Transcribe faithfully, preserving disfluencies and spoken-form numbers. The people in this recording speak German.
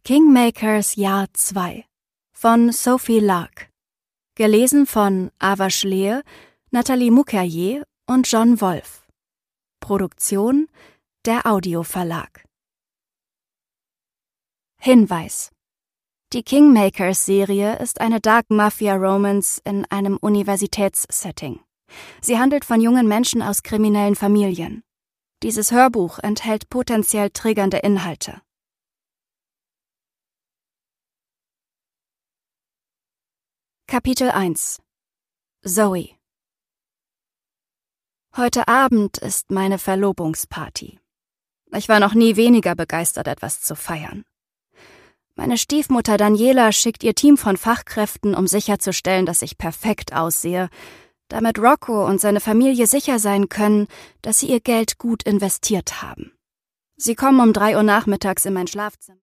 Kingmakers Jahr zwei von Sophie Lark. Gelesen von Ava Schlehe, Nathalie Mukherjee und John Wolf. Produktion der Audioverlag. Hinweis: Die Kingmakers-Serie ist eine Dark Mafia Romance in einem Universitätssetting. Sie handelt von jungen Menschen aus kriminellen Familien. Dieses Hörbuch enthält potenziell triggernde Inhalte. Kapitel eins. Zoe. Heute Abend ist meine Verlobungsparty. Ich war noch nie weniger begeistert, etwas zu feiern. Meine Stiefmutter Daniela schickt ihr Team von Fachkräften, um sicherzustellen, dass ich perfekt aussehe, damit Rocco und seine Familie sicher sein können, dass sie ihr Geld gut investiert haben. Sie kommen um drei Uhr nachmittags in mein Schlafzimmer.